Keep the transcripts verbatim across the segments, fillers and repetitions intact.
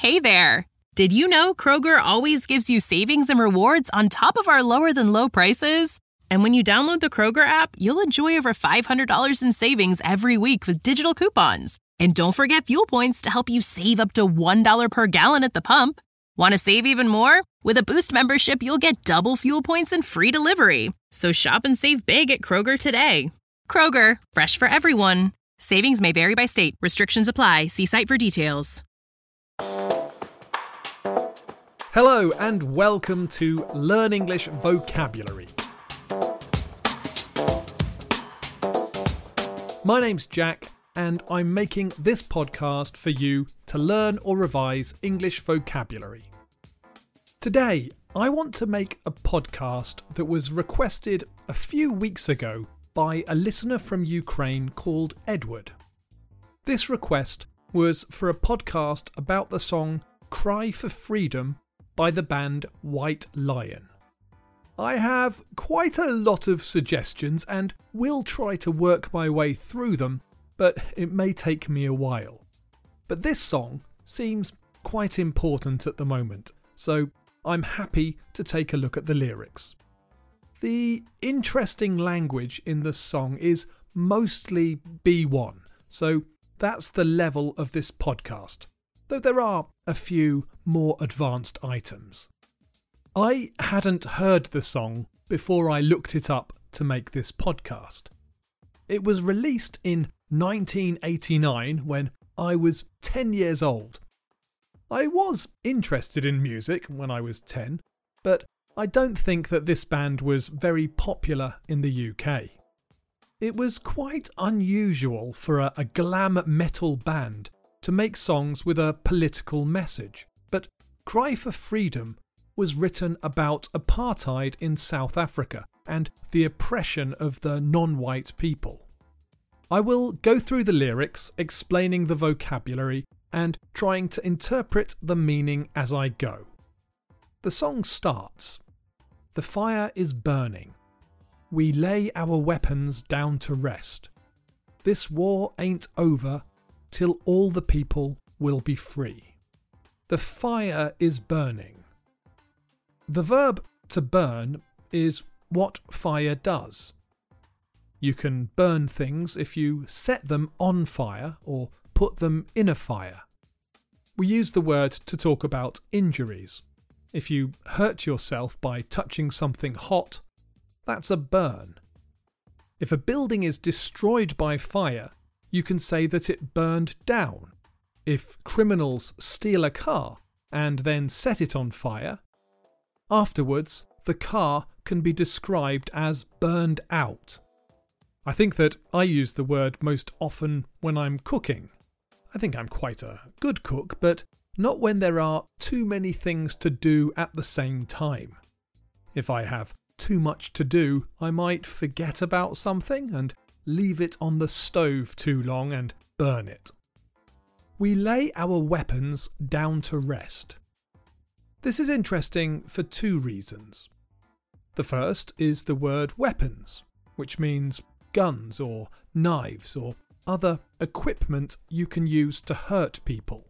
Hey there! Did you know Kroger always gives you savings and rewards on top of our lower-than-low prices? And when you download the Kroger app, you'll enjoy over five hundred dollars in savings every week with digital coupons. And don't forget fuel points to help you save up to one dollar per gallon at the pump. Want to save even more? With a Boost membership, you'll get double fuel points and free delivery. So shop and save big at Kroger today. Kroger, fresh for everyone. Savings may vary by state. Restrictions apply. See site for details. Hello and welcome to Learn English Vocabulary. My name's Jack and I'm making this podcast for you to learn or revise English vocabulary. Today, I want to make a podcast that was requested a few weeks ago by a listener from Ukraine called Edward. This request was for a podcast about the song Cry for Freedom by the band White Lion. I have quite a lot of suggestions and will try to work my way through them, but it may take me a while. But this song seems quite important at the moment, so I'm happy to take a look at the lyrics. The interesting language in the song is mostly B one, so that's the level of this podcast, though there are a few more advanced items. I hadn't heard the song before I looked it up to make this podcast. It was released in nineteen eighty-nine when I was ten years old. I was interested in music when I was ten, but I don't think that this band was very popular in the U K. It was quite unusual for a, a glam metal band to make songs with a political message, but Cry for Freedom was written about apartheid in South Africa and the oppression of the non-white people. I will go through the lyrics, explaining the vocabulary and trying to interpret the meaning as I go. The song starts, "The fire is burning. We lay our weapons down to rest. This war ain't over till all the people will be free." The fire is burning. The verb to burn is what fire does. You can burn things if you set them on fire or put them in a fire. We use the word to talk about injuries. If you hurt yourself by touching something hot, that's a burn. If a building is destroyed by fire, you can say that it burned down. If criminals steal a car and then set it on fire, afterwards the car can be described as burned out. I think that I use the word most often when I'm cooking. I think I'm quite a good cook, but not when there are too many things to do at the same time. If I have too much to do, I might forget about something and leave it on the stove too long and burn it. We lay our weapons down to rest. This is interesting for two reasons. The first is the word weapons, which means guns or knives or other equipment you can use to hurt people.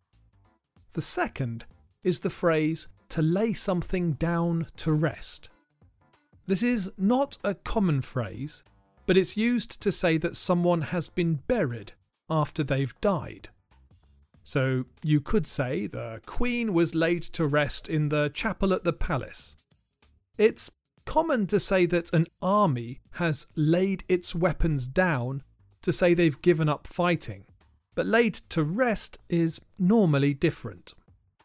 The second is the phrase to lay something down to rest. This is not a common phrase, but it's used to say that someone has been buried after they've died. So you could say the Queen was laid to rest in the chapel at the palace. It's common to say that an army has laid its weapons down to say they've given up fighting, but laid to rest is normally different.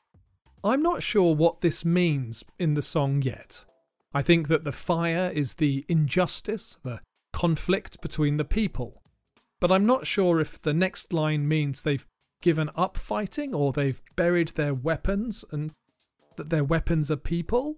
I'm not sure what this means in the song yet. I think that the fire is the injustice, the conflict between the people, but I'm not sure if the next line means they've given up fighting or they've buried their weapons and that their weapons are people.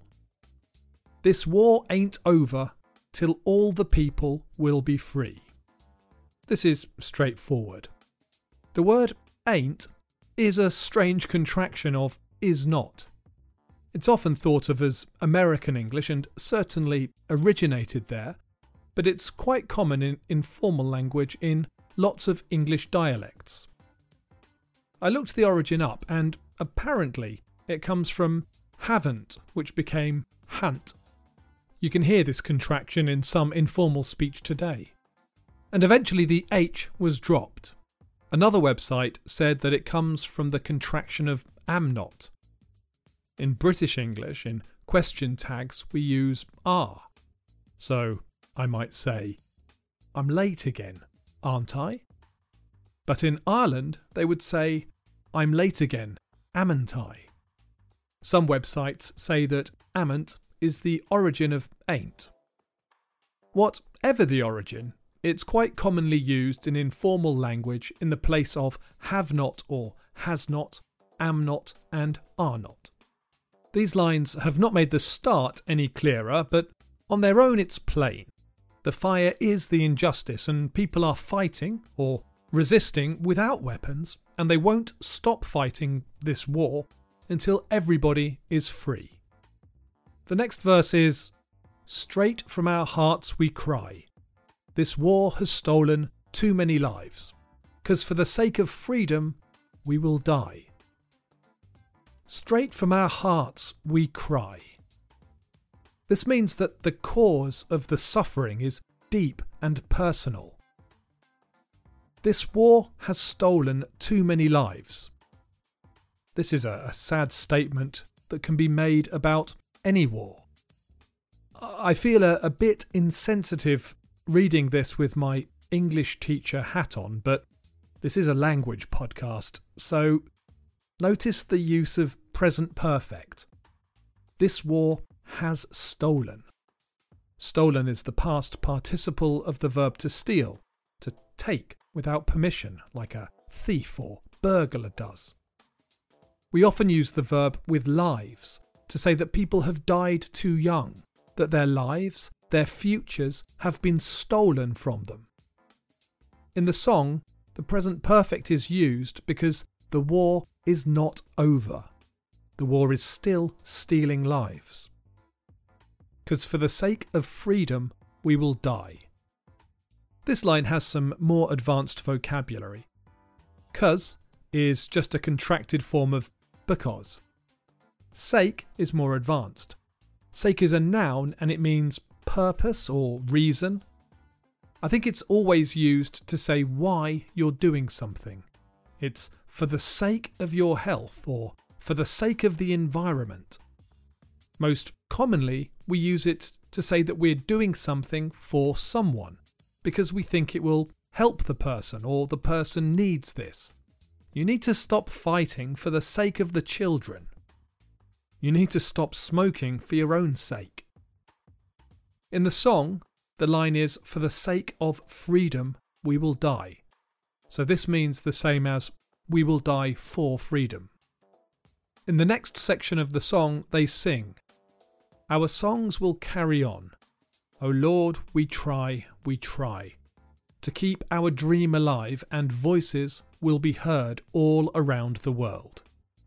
This war ain't over till all the people will be free. This is straightforward. The word ain't is a strange contraction of is not. It's often thought of as American English and certainly originated there, but it's quite common in informal language in lots of English dialects. I looked the origin up and apparently it comes from haven't, which became ha'n't. You can hear this contraction in some informal speech today. And eventually the H was dropped. Another website said that it comes from the contraction of am not. In British English, in question tags, we use are. So I might say, I'm late again, aren't I? But in Ireland, they would say, I'm late again, amn't I? Some websites say that amn't is the origin of ain't. Whatever the origin, it's quite commonly used in informal language in the place of have not or has not, am not and are not. These lines have not made the start any clearer, but on their own it's plain. The fire is the injustice and people are fighting or resisting without weapons, and they won't stop fighting this war until everybody is free. The next verse is, straight from our hearts we cry. This war has stolen too many lives, 'cause for the sake of freedom we will die. Straight from our hearts we cry. This means that the cause of the suffering is deep and personal. This war has stolen too many lives. This is a, a sad statement that can be made about any war. I feel a, a bit insensitive reading this with my English teacher hat on, but this is a language podcast, so notice the use of present perfect. This war has stolen. Stolen is the past participle of the verb to steal, to take without permission, like a thief or burglar does. We often use the verb with lives to say that people have died too young, that their lives, their futures have been stolen from them. In the song, the present perfect is used because the war is not over. The war is still stealing lives. 'Cause for the sake of freedom, we will die. This line has some more advanced vocabulary. 'Cause is just a contracted form of because. Sake is more advanced. Sake is a noun and it means purpose or reason. I think it's always used to say why you're doing something. It's for the sake of your health or for the sake of the environment. Most commonly, we use it to say that we're doing something for someone because we think it will help the person or the person needs this. You need to stop fighting for the sake of the children. You need to stop smoking for your own sake. In the song, the line is, for the sake of freedom, we will die. So this means the same as, we will die for freedom. In the next section of the song, they sing, our songs will carry on. O Lord, we try, we try, to keep our dream alive, and voices will be heard all around the world.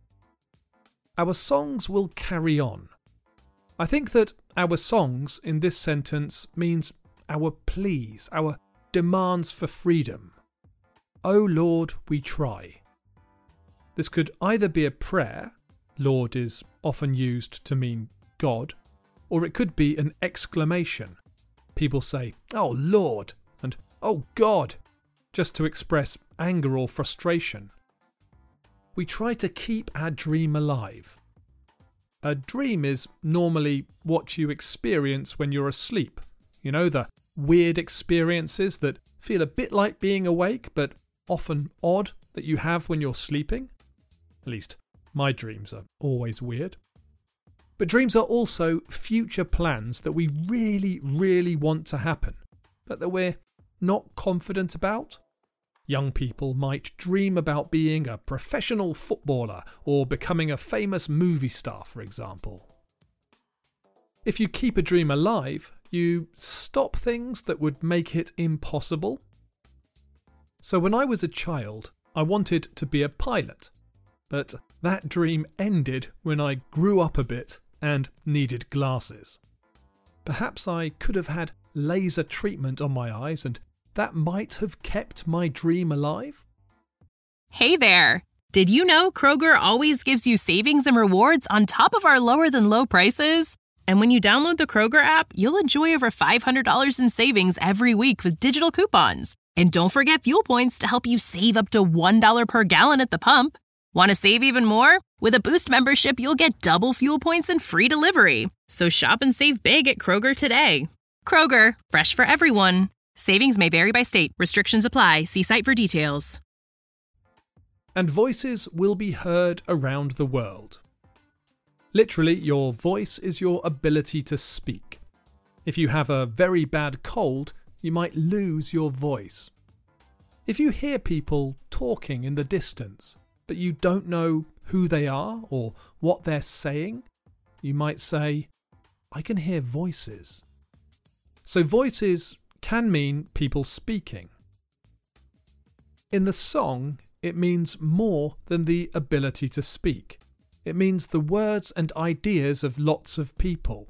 Our songs will carry on. I think that our songs in this sentence means our pleas, our demands for freedom. O Lord, we try. This could either be a prayer, Lord is often used to mean God, or it could be an exclamation. People say, oh Lord, and oh God, just to express anger or frustration. We try to keep our dream alive. A dream is normally what you experience when you're asleep. You know, the weird experiences that feel a bit like being awake, but often odd that you have when you're sleeping. At least my dreams are always weird. But dreams are also future plans that we really, really want to happen, but that we're not confident about. Young people might dream about being a professional footballer or becoming a famous movie star, for example. If you keep a dream alive, you stop things that would make it impossible. So when I was a child, I wanted to be a pilot, but that dream ended when I grew up a bit and needed glasses. Perhaps I could have had laser treatment on my eyes and that might have kept my dream alive. Hey there! Did you know Kroger always gives you savings and rewards on top of our lower than low prices? And when you download the Kroger app, you'll enjoy over five hundred dollars in savings every week with digital coupons. And don't forget fuel points to help you save up to one dollar per gallon at the pump. Want to save even more? With a Boost membership, you'll get double fuel points and free delivery. So shop and save big at Kroger today. Kroger, fresh for everyone. Savings may vary by state. Restrictions apply. See site for details. And voices will be heard around the world. Literally, your voice is your ability to speak. If you have a very bad cold, you might lose your voice. If you hear people talking in the distance, but you don't know who they are or what they're saying, you might say, I can hear voices. So voices can mean people speaking. In the song, it means more than the ability to speak. It means the words and ideas of lots of people.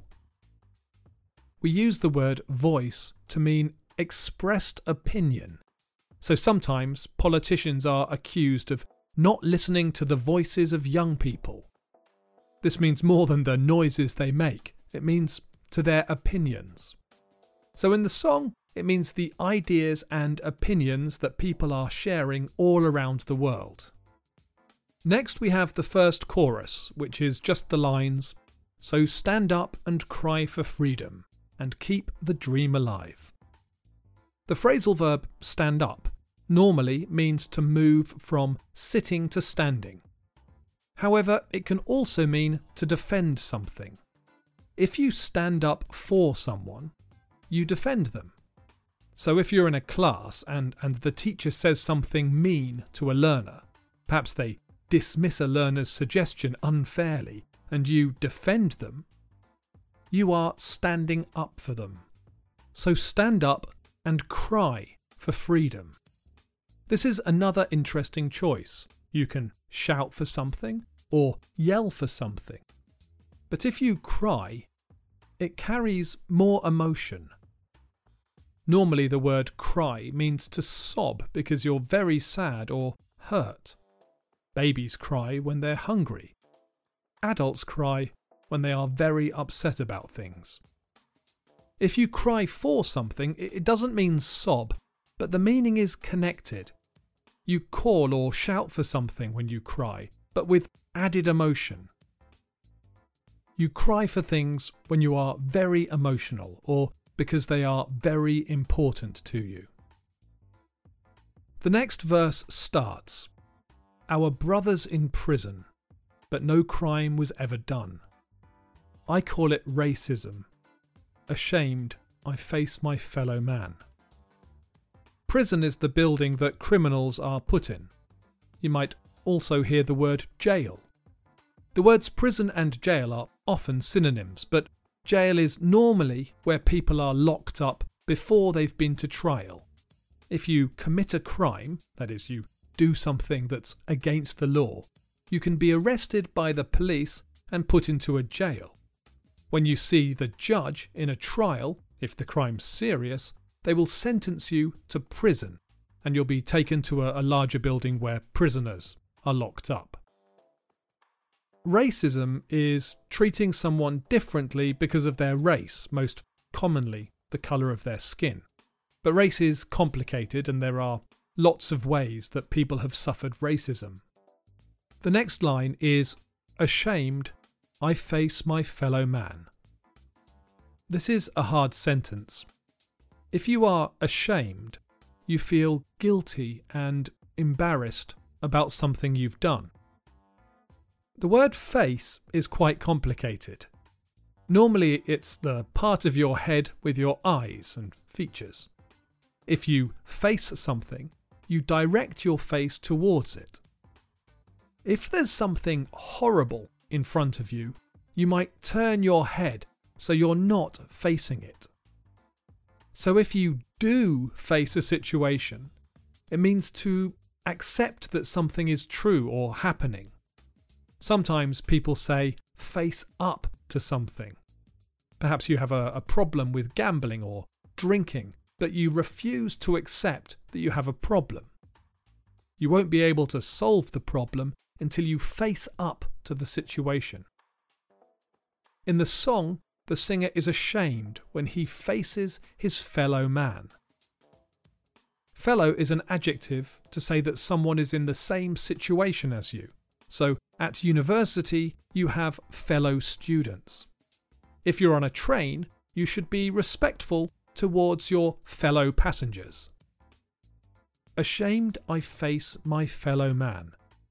We use the word voice to mean expressed opinion. So sometimes politicians are accused of not listening to the voices of young people. This means more than the noises they make. It means to their opinions. So in the song, it means the ideas and opinions that people are sharing all around the world. Next we have the first chorus, which is just the lines, "So stand up and cry for freedom, and keep the dream alive." The phrasal verb stand up normally means to move from sitting to standing. However, it can also mean to defend something. If you stand up for someone, you defend them. So if you're in a class and, and the teacher says something mean to a learner, perhaps they dismiss a learner's suggestion unfairly, and you defend them, you are standing up for them. So stand up and cry for freedom. This is another interesting choice. You can shout for something or yell for something. But if you cry, it carries more emotion. Normally the word cry means to sob because you're very sad or hurt. Babies cry when they're hungry. Adults cry when they are very upset about things. If you cry for something, it doesn't mean sob, but the meaning is connected. You call or shout for something when you cry, but with added emotion. You cry for things when you are very emotional or because they are very important to you. The next verse starts, "Our brothers in prison, but no crime was ever done. I call it racism. Ashamed, I face my fellow man." Prison is the building that criminals are put in. You might also hear the word jail. The words prison and jail are often synonyms, but jail is normally where people are locked up before they've been to trial. If you commit a crime, that is, you do something that's against the law, you can be arrested by the police and put into a jail. When you see the judge in a trial, if the crime's serious, they will sentence you to prison, and you'll be taken to a, a larger building where prisoners are locked up. Racism is treating someone differently because of their race, most commonly the colour of their skin. But race is complicated and there are lots of ways that people have suffered racism. The next line is, "Ashamed, I face my fellow man." This is a hard sentence. If you are ashamed, you feel guilty and embarrassed about something you've done. The word face is quite complicated. Normally it's the part of your head with your eyes and features. If you face something, you direct your face towards it. If there's something horrible in front of you, you might turn your head so you're not facing it. So if you do face a situation, it means to accept that something is true or happening. Sometimes people say, face up to something. Perhaps you have a, a problem with gambling or drinking, but you refuse to accept that you have a problem. You won't be able to solve the problem until you face up to the situation. In the song, the singer is ashamed when he faces his fellow man. Fellow is an adjective to say that someone is in the same situation as you. So, at university, you have fellow students. If you're on a train, you should be respectful towards your fellow passengers. Ashamed I face my fellow man.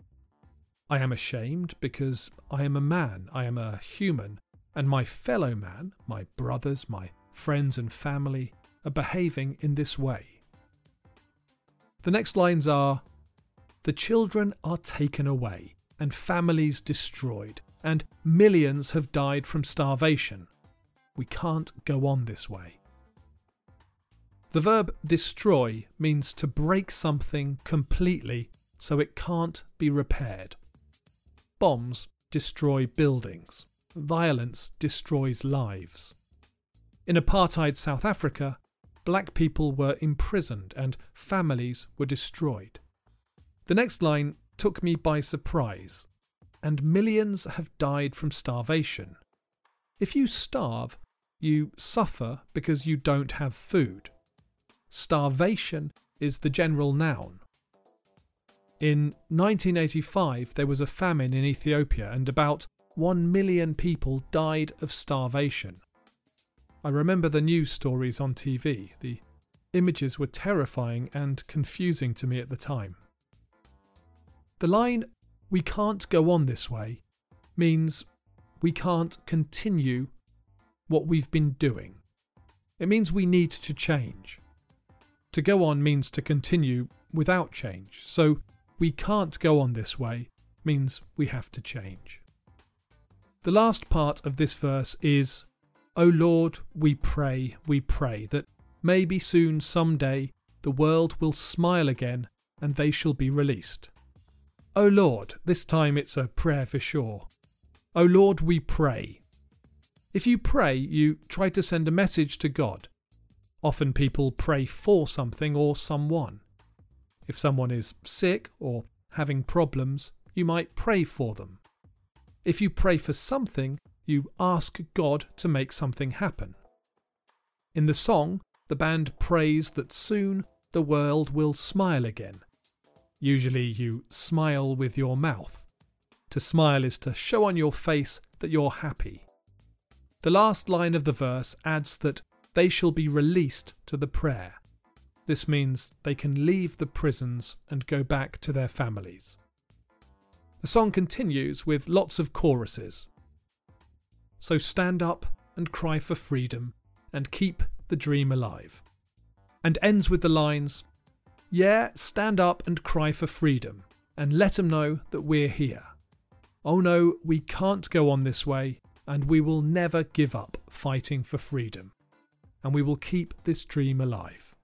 I am ashamed because I am a man, I am a human, and my fellow man, my brothers, my friends and family, are behaving in this way. The next lines are, the children are taken away, and families destroyed, and millions have died from starvation. We can't go on this way. The verb destroy means to break something completely so it can't be repaired. Bombs destroy buildings. Violence destroys lives. In apartheid South Africa, black people were imprisoned and families were destroyed. The next line took me by surprise. And millions have died from starvation. If you starve, you suffer because you don't have food. Starvation is the general noun. In nineteen eighty-five, there was a famine in Ethiopia and about one million people died of starvation. I remember the news stories on T V. The images were terrifying and confusing to me at the time. The line, "We can't go on this way," means we can't continue what we've been doing. It means we need to change. To go on means to continue without change, so we can't go on this way means we have to change. The last part of this verse is, "O Lord, we pray, we pray that maybe soon, someday, the world will smile again and they shall be released." O Lord, this time it's a prayer for sure. O Lord, we pray. If you pray, you try to send a message to God. Often people pray for something or someone. If someone is sick or having problems, you might pray for them. If you pray for something, you ask God to make something happen. In the song, the band prays that soon the world will smile again. Usually you smile with your mouth. To smile is to show on your face that you're happy. The last line of the verse adds that they shall be released to the prayer. This means they can leave the prisons and go back to their families. The song continues with lots of choruses. So stand up and cry for freedom and keep the dream alive. And ends with the lines, "Yeah, stand up and cry for freedom and let them know that we're here. Oh no, we can't go on this way and we will never give up fighting for freedom. And we will keep this dream alive."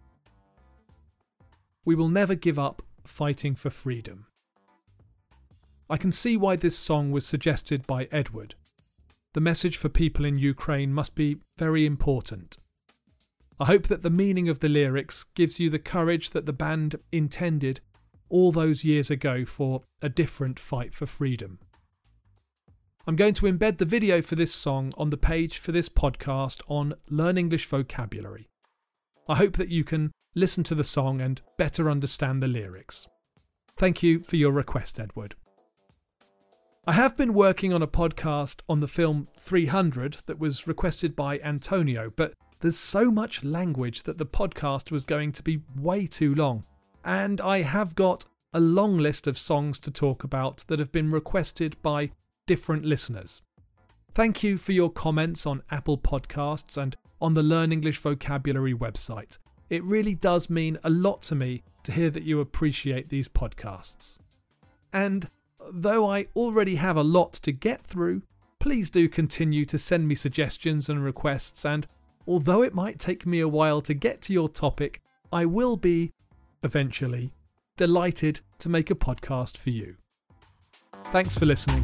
We will never give up fighting for freedom. I can see why this song was suggested by Edward. The message for people in Ukraine must be very important. I hope that the meaning of the lyrics gives you the courage that the band intended all those years ago for a different fight for freedom. I'm going to embed the video for this song on the page for this podcast on Learn English Vocabulary. I hope that you can listen to the song and better understand the lyrics. Thank you for your request, Edward. I have been working on a podcast on the film three hundred that was requested by Antonio, but there's so much language that the podcast was going to be way too long, and I have got a long list of songs to talk about that have been requested by different listeners. Thank you for your comments on Apple Podcasts and on the Learn English Vocabulary website. It really does mean a lot to me to hear that you appreciate these podcasts. And though I already have a lot to get through, please do continue to send me suggestions and requests, and although it might take me a while to get to your topic, I will be, eventually, delighted to make a podcast for you. Thanks for listening.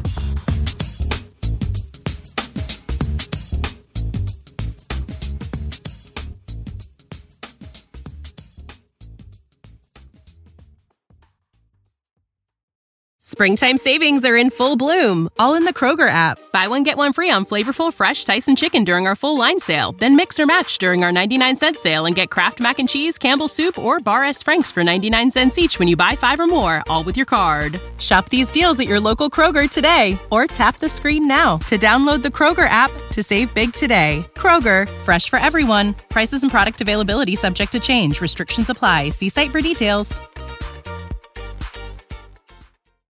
Springtime savings are in full bloom, all in the Kroger app. Buy one, get one free on flavorful, fresh Tyson chicken during our full line sale. Then mix or match during our ninety-nine cent sale and get Kraft Mac and Cheese, Campbell's Soup, or Bar S. Frank's for ninety-nine cents each when you buy five or more, all with your card. Shop these deals at your local Kroger today, or tap the screen now to download the Kroger app to save big today. Kroger, fresh for everyone. Prices and product availability subject to change. Restrictions apply. See site for details.